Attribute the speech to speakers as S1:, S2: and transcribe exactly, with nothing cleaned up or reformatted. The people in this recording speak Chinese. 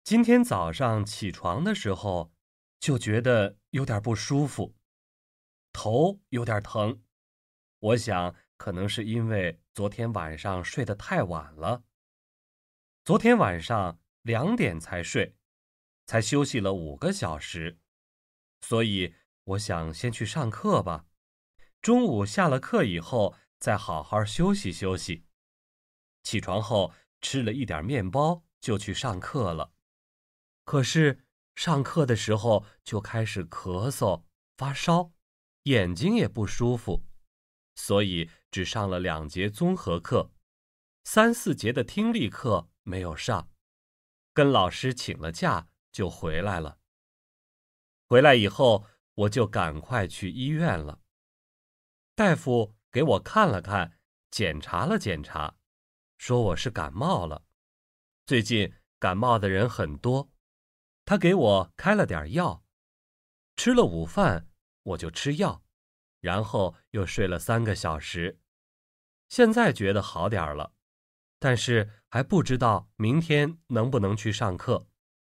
S1: 今天早上起床的时候，就觉得有点不舒服，头有点疼。我想可能是因为昨天晚上睡得太晚了。昨天晚上两点才睡，才休息了五个小时，所以我想先去上课吧。中午下了课以后，再好好休息休息。起床后吃了一点面包，就去上课了。可是上课的时候就开始咳嗽、发烧，眼睛也不舒服，所以只上了两节综合课，三四节的听力课没有上，跟老师请了假就回来了。回来以后，我就赶快去医院了。大夫给我看了看，检查了检查，说我是感冒了。最近感冒的人很多，他给我开了点药，吃了午饭我就吃药，然后又睡了三个小时。现在觉得好点了，但是还不知道明天能不能去上课。